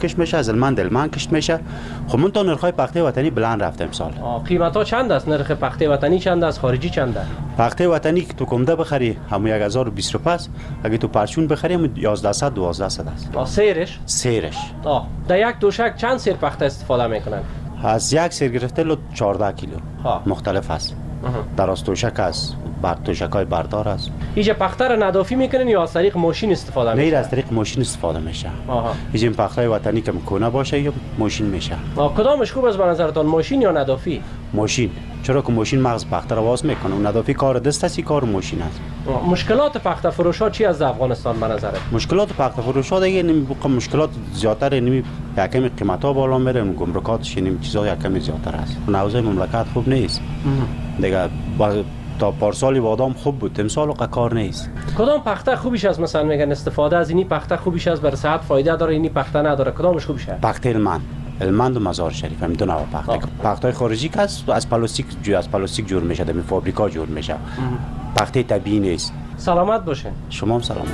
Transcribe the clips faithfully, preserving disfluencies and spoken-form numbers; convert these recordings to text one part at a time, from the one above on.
کش میشه، از علمان دلمان کش میشه. خب من تا نرخ‌های پخته وطنی بلند رفته امسال. قیمت ها چند است؟ نرخ پخته وطنی چند است؟ خارجی چند است؟ پخته وطنی که تو کمده بخری همون یک هزار و بیست و پنج، اگه تو پرچون بخری همون یازده صد دوازده صد است. آ سیرش؟ سیرش. آ در یک دوشک چند سیر پخته استفاده میکنن؟ از یک سیر گرفته لو چهارده کیلو. ها. مختلف است. در از توشک است، بر توشک‌های بردار است. اینجا پخته را ندافی میکنن یا از طریق ماشین استفاده میکنن؟ نه، از طریق ماشین استفاده میشه. آها. این پخته وطنی که مکونه باشه یا ماشین میشه. آ کدامش خوب است به نظرتان، ماشین یا ندافی؟ ماشین. چرا که ماشین مغز پخته را واز میکنه و ندافی کار دست است، کار ماشین است. مشکلات پخته فروش ها چی از افغانستان به نظرت؟ مشکلات پخته فروش ها دیگه نمی مشکلات زیادتر، نمی یکم قیمت ها بالا میره، گمرکاتش نمی چیزا یکم زیادتر است. نوزای مملکت خوب نیست. دیگه با تا پارسالی وادام خوب بود، امسال و کار نیست. کدام پخته خوبیش است؟ مثلا میگن استفاده از اینی پخته خوبیش است، برای صحت فایده داره، اینی پخته نداره، کدامش خوبیش است؟ پخته علمان علمان و مزار شریف هم دو نوع پخته. پخته خارجی که است از پلاستیک جو از پلاستیک جور میشه، در فابریکا جور میشه. پخته طبیعی نیست. سلامت باشه. شما هم سلامت.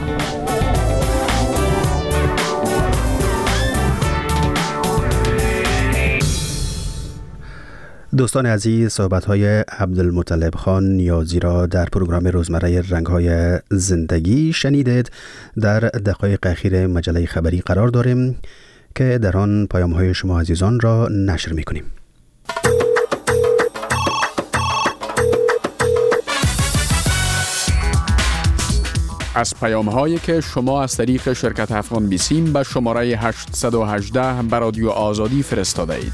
دوستان عزیز، صحبت‌های عبدالمطلب خان نیازی را در پروگرام روزمره رنگ‌های زندگی شنیدید. در دقایق اخیر مجله خبری قرار داریم که در آن پیام‌های شما عزیزان را نشر می‌کنیم. از پیام‌هایی که شما از طریق شرکت افغان بیسیم به شماره هشت یک هشت به رادیو آزادی فرستاده اید.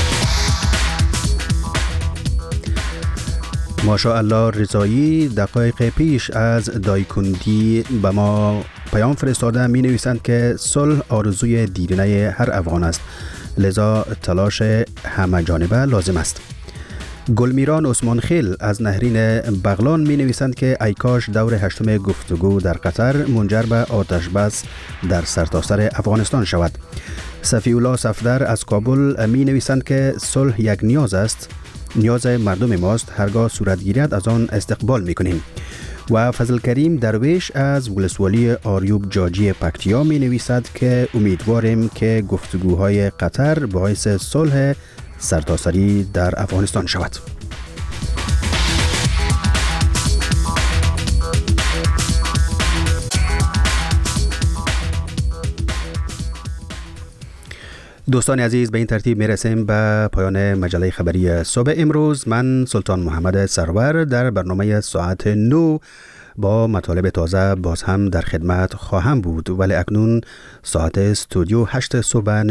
ماشاءالله رضایی دقایق پیش از دایکندی به ما پیام فرستاده، می نویسند که صلح آرزوی دیرینه هر افغان است، لذا تلاش همه جانبه لازم است. گلمیران عثمان خیل از نهرین بغلان می نویسند که ای کاش دور هشتم گفتگو در قطر منجر به آتش بس در سرتاسر افغانستان شود. صفی الله صفدر از کابل می نویسند که صلح یک نیاز است، نیاز مردم ماست، هرگاه صورت گیرد از آن استقبال میکنیم. و فضل کریم درویش از ولسوالی آریوب جاجی پکتیا می نویسد که امیدواریم که گفتگوهای قطر باعث صلح سرتاسری در افغانستان شود. دوستان عزیز، به این ترتیب میرسیم به پایان مجله خبری صبح امروز. من سلطان محمد سرور در برنامه ساعت نو با مطالب تازه باز هم در خدمت خواهم بود، ولی اکنون ساعت استودیو هشت صبح